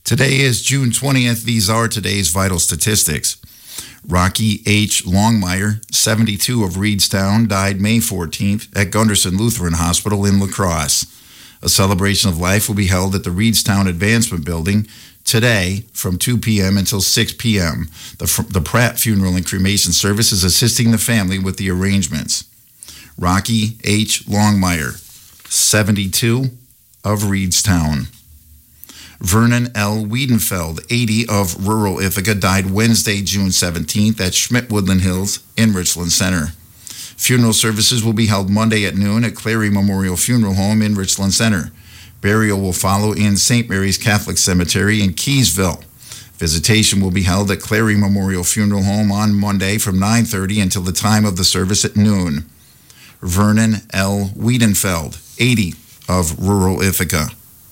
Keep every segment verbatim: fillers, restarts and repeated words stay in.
Today is June twentieth. These are today's vital statistics. Rocky H. Longmire, seventy-two, of Reedstown, died May fourteenth at Gunderson Lutheran Hospital in La Crosse. A celebration of life will be held at the Reedstown Advancement Building today from two p.m. until six p.m. The, the Pratt Funeral and Cremation Service is assisting the family with the arrangements. Rocky H. Longmire, seventy-two, of Reedstown. Vernon L. Wiedenfeld, eighty, of rural Ithaca, died Wednesday, June seventeenth at Schmidt Woodland Hills in Richland Center. Funeral services will be held Monday at noon at Clary Memorial Funeral Home in Richland Center. Burial will follow in Saint Mary's Catholic Cemetery in Keysville. Visitation will be held at Clary Memorial Funeral Home on Monday from nine thirty until the time of the service at noon. Vernon L. Wiedenfeld, eighty, of rural Ithaca.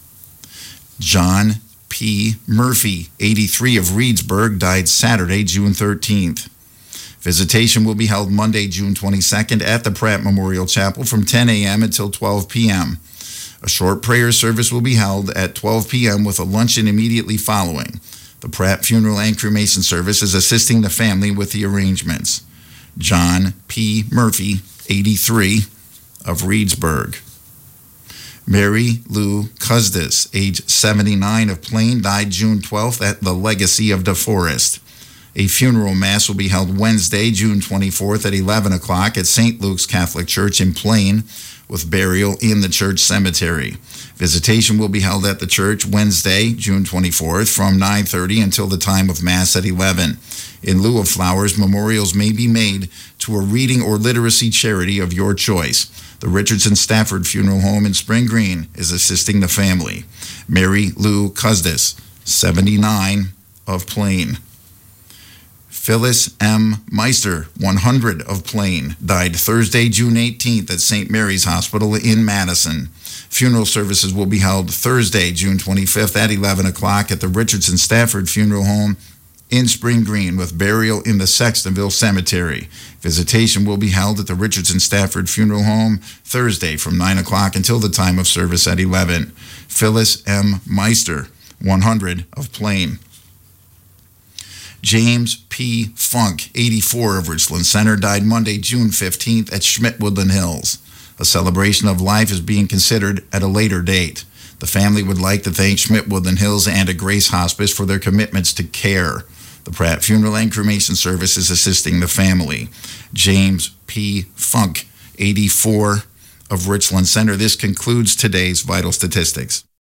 John P. Murphy, eighty-three, of Reedsburg, died Saturday, June thirteenth. Visitation will be held Monday, June twenty-second at the Pratt Memorial Chapel from ten a.m. until twelve p.m. A short prayer service will be held at twelve p.m. with a luncheon immediately following. The Pratt Funeral and Cremation Service is assisting the family with the arrangements. John P. Murphy, eighty-three, of Reedsburg. Mary Lou Custis, age seventy-nine, of Plain, died June twelfth at the Legacy of DeForest. A funeral mass will be held Wednesday, June twenty-fourth at eleven o'clock at Saint Luke's Catholic Church in Plain, with burial in the church cemetery. Visitation will be held at the church Wednesday, June twenty-fourth, from nine thirty until the time of Mass at eleven. In lieu of flowers, memorials may be made to a reading or literacy charity of your choice. The Richardson Stafford Funeral Home in Spring Green is assisting the family. Mary Lou Custis, seventy-nine, of Plain. Phyllis M. Meister, one hundred, of Plain, died Thursday, June eighteenth at Saint Mary's Hospital in Madison. Funeral services will be held Thursday, June twenty-fifth at eleven o'clock at the Richardson Stafford Funeral Home in Spring Green, with burial in the Sextonville Cemetery. Visitation will be held at the Richardson Stafford Funeral Home Thursday from nine o'clock until the time of service at eleven. Phyllis M. Meister, one hundred, of Plain. James P. Funk, eighty-four, of Richland Center, died Monday, June fifteenth at Schmidt Woodland Hills. A celebration of life is being considered at a later date. The family would like to thank Schmidt Woodland Hills and a Grace Hospice for their commitments to care. The Pratt Funeral and Cremation Service is assisting the family. James P. Funk, eighty-four, of Richland Center. This concludes today's Vital Statistics.